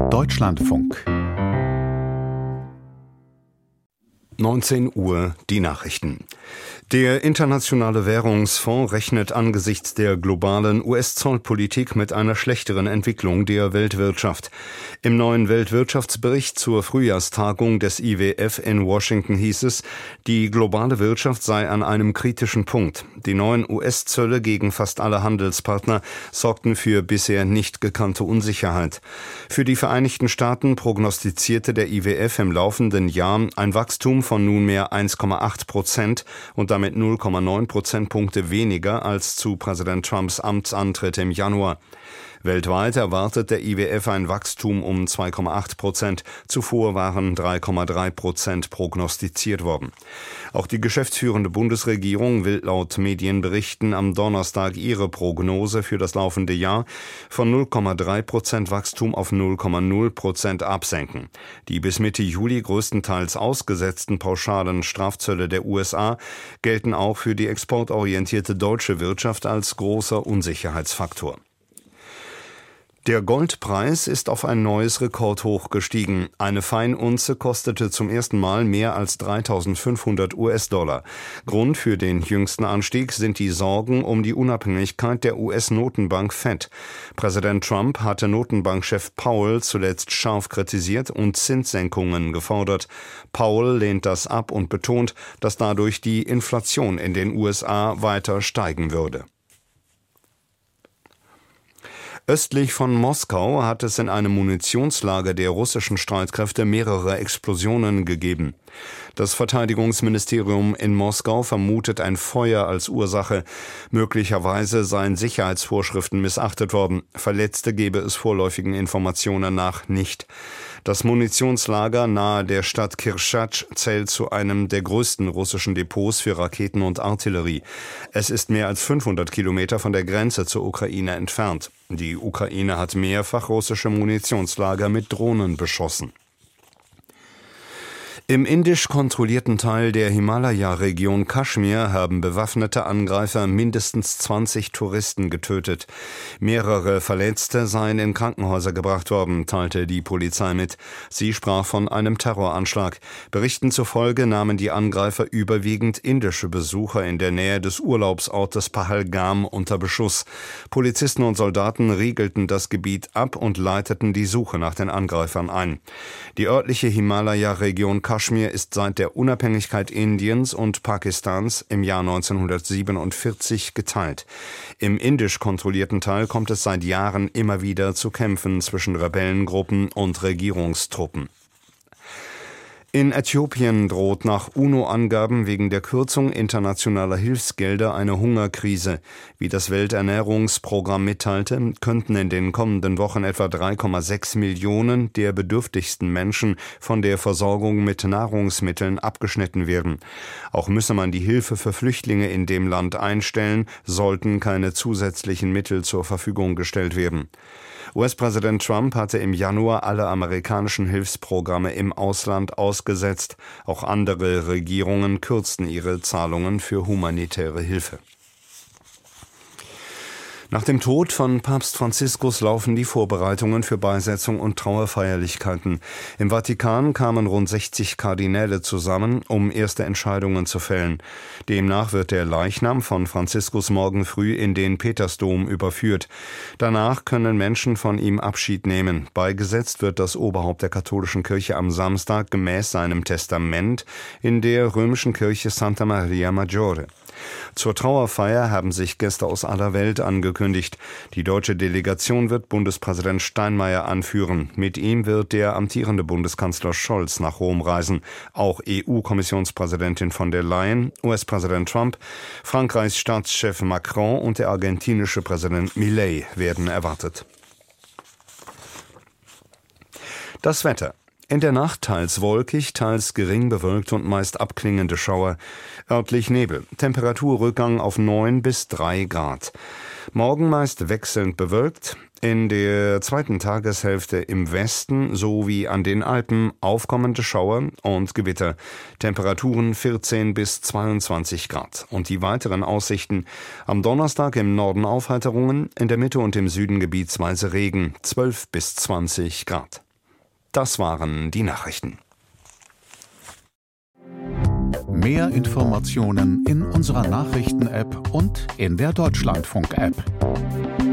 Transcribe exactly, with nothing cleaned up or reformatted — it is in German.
Deutschlandfunk. neunzehn Uhr, die Nachrichten. Der Internationale Währungsfonds rechnet angesichts der globalen U S-Zollpolitik mit einer schlechteren Entwicklung der Weltwirtschaft. Im neuen Weltwirtschaftsbericht zur Frühjahrstagung des I W F in Washington hieß es, die globale Wirtschaft sei an einem kritischen Punkt. Die neuen U S-Zölle gegen fast alle Handelspartner sorgten für bisher nicht gekannte Unsicherheit. Für die Vereinigten Staaten prognostizierte der I W F im laufenden Jahr ein Wachstum von nunmehr eins Komma acht Prozent und damit null Komma neun Prozentpunkte weniger als zu Präsident Trumps Amtsantritt im Januar. Weltweit erwartet der I W F ein Wachstum um zwei Komma acht Prozent. Zuvor waren drei Komma drei Prozent prognostiziert worden. Auch die geschäftsführende Bundesregierung will laut Medienberichten am Donnerstag ihre Prognose für das laufende Jahr von null Komma drei Prozent Wachstum auf null Komma null Prozent absenken. Die bis Mitte Juli größtenteils ausgesetzten pauschalen Strafzölle der U S A gelten auch für die exportorientierte deutsche Wirtschaft als großer Unsicherheitsfaktor. Der Goldpreis ist auf ein neues Rekordhoch gestiegen. Eine Feinunze kostete zum ersten Mal mehr als dreitausendfünfhundert U S-Dollar. Grund für den jüngsten Anstieg sind die Sorgen um die Unabhängigkeit der U S-Notenbank Fed. Präsident Trump hatte Notenbankchef Powell zuletzt scharf kritisiert und Zinssenkungen gefordert. Powell lehnt das ab und betont, dass dadurch die Inflation in den U S A weiter steigen würde. Östlich von Moskau hat es in einem Munitionslager der russischen Streitkräfte mehrere Explosionen gegeben. Das Verteidigungsministerium in Moskau vermutet ein Feuer als Ursache. Möglicherweise seien Sicherheitsvorschriften missachtet worden. Verletzte gebe es vorläufigen Informationen nach nicht. Das Munitionslager nahe der Stadt Kirschatsch zählt zu einem der größten russischen Depots für Raketen und Artillerie. Es ist mehr als fünfhundert Kilometer von der Grenze zur Ukraine entfernt. Die Ukraine hat mehrfach russische Munitionslager mit Drohnen beschossen. Im indisch kontrollierten Teil der Himalaya-Region Kaschmir haben bewaffnete Angreifer mindestens zwanzig Touristen getötet. Mehrere Verletzte seien in Krankenhäuser gebracht worden, teilte die Polizei mit. Sie sprach von einem Terroranschlag. Berichten zufolge nahmen die Angreifer überwiegend indische Besucher in der Nähe des Urlaubsortes Pahalgam unter Beschuss. Polizisten und Soldaten riegelten das Gebiet ab und leiteten die Suche nach den Angreifern ein. Die örtliche Himalaya-Region Kaschmir Kaschmir ist seit der Unabhängigkeit Indiens und Pakistans im Jahr neunzehnhundertsiebenundvierzig geteilt. Im indisch kontrollierten Teil kommt es seit Jahren immer wieder zu Kämpfen zwischen Rebellengruppen und Regierungstruppen. In Äthiopien droht nach UNO-Angaben wegen der Kürzung internationaler Hilfsgelder eine Hungerkrise. Wie das Welternährungsprogramm mitteilte, könnten in den kommenden Wochen etwa drei Komma sechs Millionen der bedürftigsten Menschen von der Versorgung mit Nahrungsmitteln abgeschnitten werden. Auch müsse man die Hilfe für Flüchtlinge in dem Land einstellen, sollten keine zusätzlichen Mittel zur Verfügung gestellt werden. U S-Präsident Trump hatte im Januar alle amerikanischen Hilfsprogramme im Ausland ausgesetzt. Auch andere Regierungen kürzten ihre Zahlungen für humanitäre Hilfe. Nach dem Tod von Papst Franziskus laufen die Vorbereitungen für Beisetzung und Trauerfeierlichkeiten. Im Vatikan kamen rund sechzig Kardinäle zusammen, um erste Entscheidungen zu fällen. Demnach wird der Leichnam von Franziskus morgen früh in den Petersdom überführt. Danach können Menschen von ihm Abschied nehmen. Beigesetzt wird das Oberhaupt der katholischen Kirche am Samstag gemäß seinem Testament in der römischen Kirche Santa Maria Maggiore. Zur Trauerfeier haben sich Gäste aus aller Welt angekündigt. Die deutsche Delegation wird Bundespräsident Steinmeier anführen. Mit ihm wird der amtierende Bundeskanzler Scholz nach Rom reisen. Auch E U-Kommissionspräsidentin von der Leyen, U S-Präsident Trump, Frankreichs Staatschef Macron und der argentinische Präsident Milei werden erwartet. Das Wetter. In der Nacht teils wolkig, teils gering bewölkt und meist abklingende Schauer. Örtlich Nebel. Temperaturrückgang auf neun bis drei Grad. Morgen meist wechselnd bewölkt. In der zweiten Tageshälfte im Westen sowie an den Alpen aufkommende Schauer und Gewitter. Temperaturen vierzehn bis zweiundzwanzig Grad. Und die weiteren Aussichten: am Donnerstag im Norden Aufheiterungen, in der Mitte und im Süden gebietsweise Regen, zwölf bis zwanzig Grad. Das waren die Nachrichten. Mehr Informationen in unserer Nachrichten-App und in der Deutschlandfunk-App.